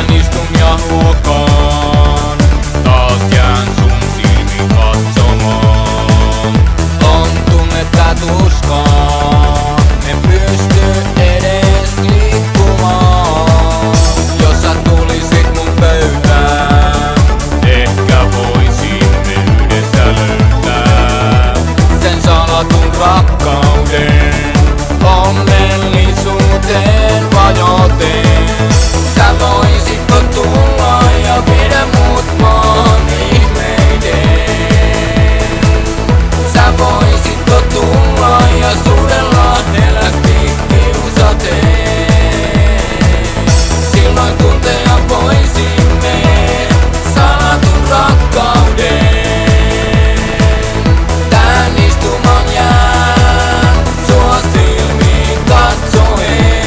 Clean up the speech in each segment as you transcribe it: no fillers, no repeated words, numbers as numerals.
Tän istun ja huokaan, taas jään sun silmiin katsomaan. On tunnetta tuskaa, en pysty edes liikkumaan. Jos sä tulisit mun pöytään, ehkä voisimme yhdessä löytää sen salatun rakkauden, onnellisuuteen vajoten. Sä voisitko tulla ja viedä mut maan ihmeiden? Sä voisitko tulla ja suudella elästi kiusaten? Silloin tuntea voisimme salatun rakkauden. Tän istumaan jään sua silmiin katsoen.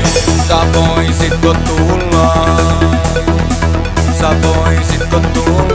Sä voisitko tulla? Sä voisitko tulla?